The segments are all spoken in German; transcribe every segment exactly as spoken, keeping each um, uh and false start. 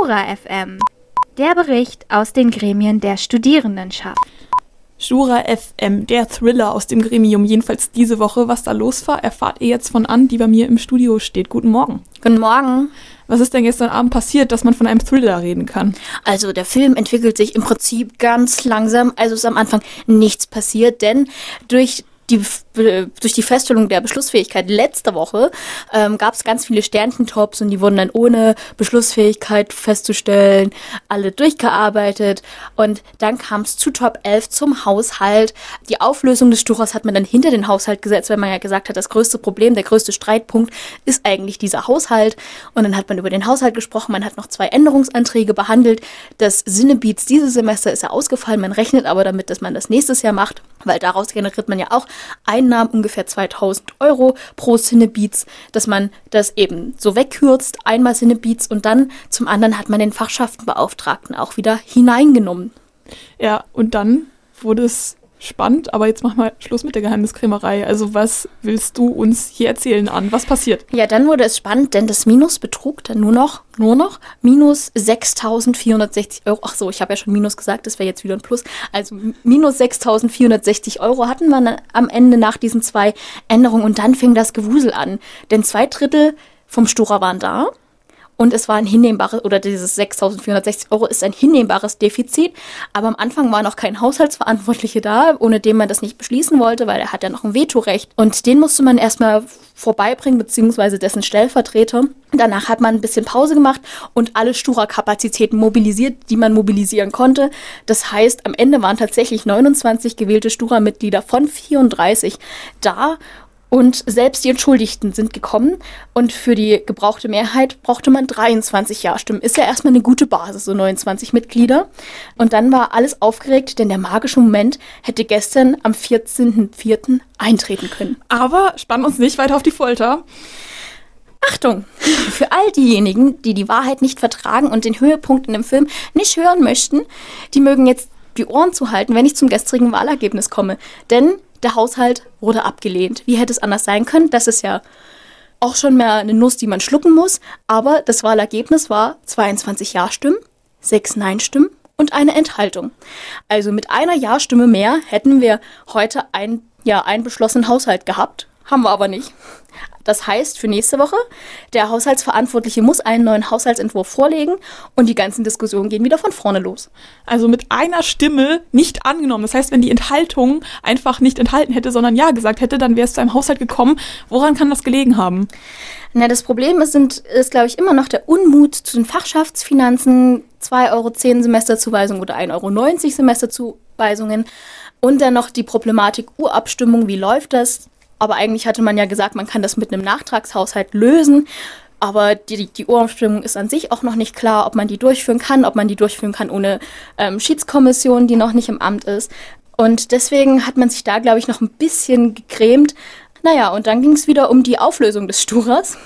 Stura F M, der Bericht aus den Gremien der Studierendenschaft. Stura F M, der Thriller aus dem Gremium, jedenfalls diese Woche. Was da los war, erfahrt ihr jetzt von Ann, die bei mir im Studio steht. Guten Morgen. Guten Morgen. Was ist denn gestern Abend passiert, dass man von einem Thriller reden kann? Also der Film entwickelt sich im Prinzip ganz langsam. Also ist am Anfang nichts passiert, denn durch die, durch die Feststellung der Beschlussfähigkeit letzte Woche ähm, gab es ganz viele Sternchentops und die wurden dann ohne Beschlussfähigkeit festzustellen, alle durchgearbeitet und dann kam es zu Top elf zum Haushalt. Die Auflösung des Sturas hat man dann hinter den Haushalt gesetzt, weil man ja gesagt hat, das größte Problem, der größte Streitpunkt ist eigentlich dieser Haushalt und dann hat man über den Haushalt gesprochen, man hat noch zwei Änderungsanträge behandelt. Das Cinebeats dieses Semester ist ja ausgefallen, man rechnet aber damit, dass man das nächstes Jahr macht, weil daraus generiert man ja auch Einnahmen ungefähr zweitausend Euro pro Cinebeats, dass man das eben so wegkürzt, einmal Cinebeats und dann zum anderen hat man den Fachschaftenbeauftragten auch wieder hineingenommen. Ja, und dann wurde es spannend, aber jetzt mach mal Schluss mit der Geheimniskrämerei. Also was willst du uns hier erzählen, Ann? Was passiert? Ja, dann wurde es spannend, denn das Minus betrug dann nur noch, nur noch minus sechstausendvierhundertsechzig Euro. Ach so, ich habe ja schon Minus gesagt, das wäre jetzt wieder ein Plus. Also minus sechstausendvierhundertsechzig Euro hatten wir dann am Ende nach diesen zwei Änderungen und dann fing das Gewusel an. Denn zwei Drittel vom Stura waren da. Und es war ein hinnehmbares, oder dieses sechstausendvierhundertsechzig Euro ist ein hinnehmbares Defizit. Aber am Anfang war noch kein Haushaltsverantwortliche da, ohne den man das nicht beschließen wollte, weil er hat ja noch ein Vetorecht. Und den musste man erstmal vorbeibringen, beziehungsweise dessen Stellvertreter. Danach hat man ein bisschen Pause gemacht und alle Stura-Kapazitäten mobilisiert, die man mobilisieren konnte. Das heißt, am Ende waren tatsächlich neunundzwanzig gewählte Stura-Mitglieder von vierunddreißig da. Und selbst die Entschuldigten sind gekommen und für die gebrauchte Mehrheit brauchte man dreiundzwanzig Ja-Stimmen. Ist ja erstmal eine gute Basis, so neunundzwanzig Mitglieder. Und dann war alles aufgeregt, denn der magische Moment hätte gestern am vierzehnten vierten eintreten können. Aber spannen uns nicht weiter auf die Folter. Achtung! Für all diejenigen, die die Wahrheit nicht vertragen und den Höhepunkt in dem Film nicht hören möchten, die mögen jetzt die Ohren zuhalten, wenn ich zum gestrigen Wahlergebnis komme. Denn der Haushalt wurde abgelehnt. Wie hätte es anders sein können? Das ist ja auch schon mehr eine Nuss, die man schlucken muss. Aber das Wahlergebnis war zweiundzwanzig Ja-Stimmen, sechs Nein-Stimmen und eine Enthaltung. Also mit einer Ja-Stimme mehr hätten wir heute ein, ja, einen beschlossenen Haushalt gehabt. Haben wir aber nicht. Das heißt, für nächste Woche, der Haushaltsverantwortliche muss einen neuen Haushaltsentwurf vorlegen und die ganzen Diskussionen gehen wieder von vorne los. Also mit einer Stimme nicht angenommen. Das heißt, wenn die Enthaltung einfach nicht enthalten hätte, sondern Ja gesagt hätte, dann wäre es zu einem Haushalt gekommen. Woran kann das gelegen haben? Na, das Problem ist, sind, ist, glaube ich, immer noch der Unmut zu den Fachschaftsfinanzen, zwei Euro zehn Semesterzuweisungen oder ein Euro neunzig Semesterzuweisungen und dann noch die Problematik Urabstimmung, wie läuft das? Aber eigentlich hatte man ja gesagt, man kann das mit einem Nachtragshaushalt lösen. Aber die, die Urabstimmung ist an sich auch noch nicht klar, ob man die durchführen kann, ob man die durchführen kann ohne ähm, Schiedskommission, die noch nicht im Amt ist. Und deswegen hat man sich da, glaube ich, noch ein bisschen gegrämt. Naja, und dann ging es wieder um die Auflösung des Sturas.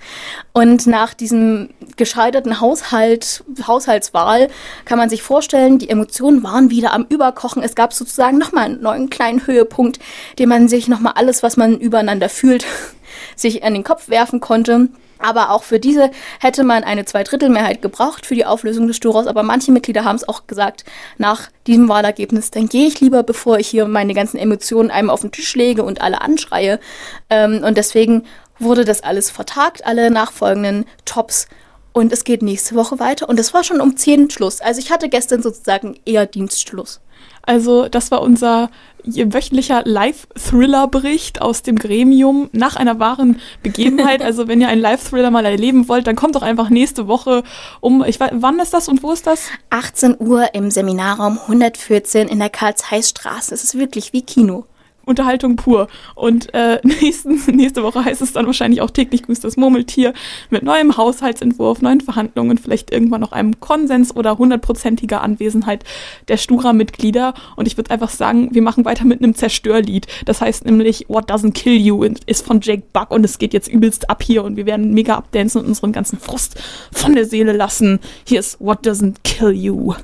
Und nach diesem gescheiterten Haushalt, Haushaltswahl kann man sich vorstellen, die Emotionen waren wieder am Überkochen. Es gab sozusagen nochmal einen neuen kleinen Höhepunkt, den man sich nochmal alles, was man übereinander fühlt, sich an den Kopf werfen konnte. Aber auch für diese hätte man eine Zweidrittelmehrheit gebraucht für die Auflösung des Sturas. Aber manche Mitglieder haben es auch gesagt, nach diesem Wahlergebnis, dann gehe ich lieber, bevor ich hier meine ganzen Emotionen einem auf den Tisch lege und alle anschreie. Und deswegen wurde das alles vertagt, alle nachfolgenden Tops. Und es geht nächste Woche weiter. Und es war schon um zehn Schluss. Also ich hatte gestern sozusagen eher Dienstschluss. Also das war unser wöchentlicher Live-Thriller-Bericht aus dem Gremium nach einer wahren Begebenheit. Also wenn ihr einen Live-Thriller mal erleben wollt, dann kommt doch einfach nächste Woche um, ich weiß, wann ist das und wo ist das? achtzehn Uhr im Seminarraum hundertvierzehn in der Karl-Zeiss-Straße. Es ist wirklich wie Kino. Unterhaltung pur. Und äh, nächsten, nächste Woche heißt es dann wahrscheinlich auch täglich grüßt das Murmeltier mit neuem Haushaltsentwurf, neuen Verhandlungen, vielleicht irgendwann noch einem Konsens oder hundertprozentiger Anwesenheit der Stura-Mitglieder. Und ich würde einfach sagen, wir machen weiter mit einem Zerstörlied. Das heißt nämlich What Doesn't Kill You ist von Jake Buck und es geht jetzt übelst ab hier und wir werden mega abdancen und unseren ganzen Frust von der Seele lassen. Hier ist What Doesn't Kill You.